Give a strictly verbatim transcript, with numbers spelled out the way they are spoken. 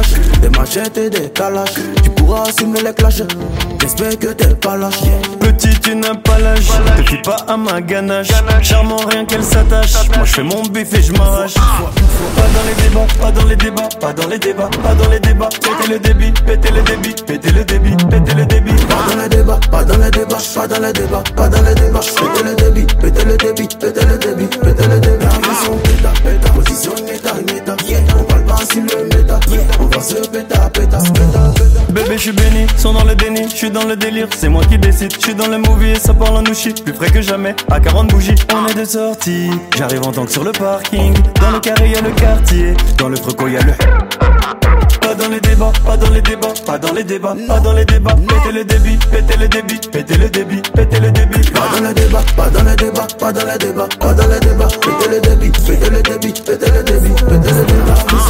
kalash, des machettes et des calaches. Tu pourras assumer les clashs, j'espère que t'es pas lâche. Petit, tu n'as pas l'âge, te fie pas à ma ganache. Charmant, rien qu'elle s'attache. Moi je fais mon bif et je m'arrache. Pas dans les débats, pas dans les débats, pas dans les débats, pas dans les débats. Pétez le débit, pétez le débit, pétez le débit, pétez le débit. Pas dans les débats, pas dans les débats, pas dans les débats, pas dans les débats. Pétez le débit, pétez le débit, pétez le débit, pétez le débit. Position péta, péta, position méta, méta. On parle pas si le méta, on va se péta, péta, péta, péta. Bébé, je suis béni, sont dans le déni, je suis dans le délire, c'est moi qui décide. Je suis dans le movie et ça parle en nouchi, plus frais que jamais, à quarante bougies. On est de sortie, j'arrive en tank sur le parking. Dans le carré y'a le quartier, dans le freco y'a le. Pas dans les débats, pas dans les débats, pas dans les débats, pas dans les débats. Pétez le débit, pétez le débit, pétez le débit, pétez le débit. Pas dans les débats, pas dans les débats, pas dans les débats, pas dans les débats. Pétez le débit, pétez le débit, pétez le débit, pétez le débit.